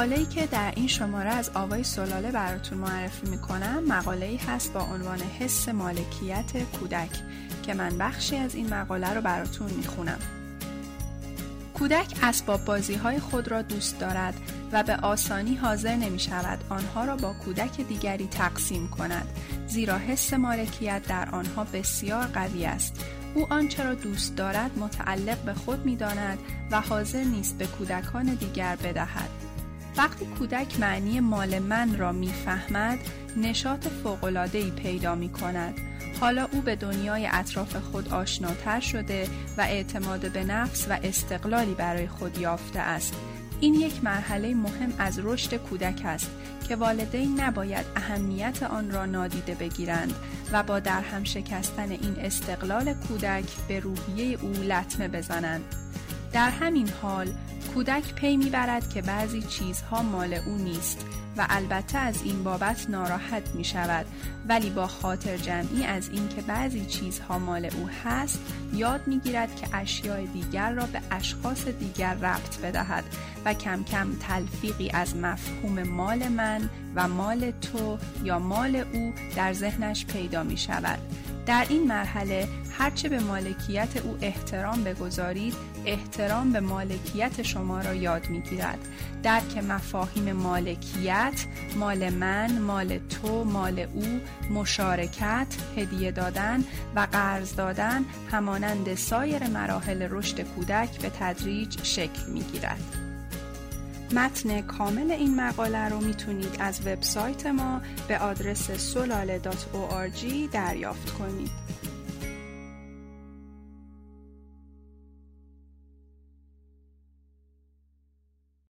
مقاله‌ای که در این شماره از آوای سلاله براتون معرفی میکنم مقاله‌ای هست با عنوان حس مالکیت کودک که من بخشی از این مقاله رو براتون میخونم. کودک اسباب بازی‌های خود را دوست دارد و به آسانی حاضر نمی‌شود آنها را با کودک دیگری تقسیم کند، زیرا حس مالکیت در آنها بسیار قوی است. او آنچه را دوست دارد متعلق به خود می‌داند و حاضر نیست به کودکان دیگر بدهد. وقتی کودک معنی مال من را می‌فهمد، نشاط فوق‌العاده‌ای پیدا می‌کند. حالا او به دنیای اطراف خود آشناتر شده و اعتماد به نفس و استقلالی برای خود یافته است. این یک مرحله مهم از رشد کودک است که والدین نباید اهمیت آن را نادیده بگیرند و با درهم شکستن این استقلال کودک به روحیه او لطمه بزنند. در همین حال کودک پی میبرد که بعضی چیزها مال او نیست و البته از این بابت ناراحت می شود، ولی با خاطر جمعی از این که بعضی چیزها مال او هست یاد می گیرد که اشیاء دیگر را به اشخاص دیگر ربط بدهد و کم کم تلفیقی از مفهوم مال من و مال تو یا مال او در ذهنش پیدا می شود. در این مرحله هرچه به مالکیت او احترام بگذارید، احترام به مالکیت شما را یاد می‌گیرد. درک مفاهیم مالکیت، مال من، مال تو، مال او، مشارکت، هدیه دادن و قرض دادن همانند سایر مراحل رشد کودک به تدریج شکل می‌گیرد. متن کامل این مقاله رو میتونید از وبسایت ما به آدرس solale.org دریافت کنید.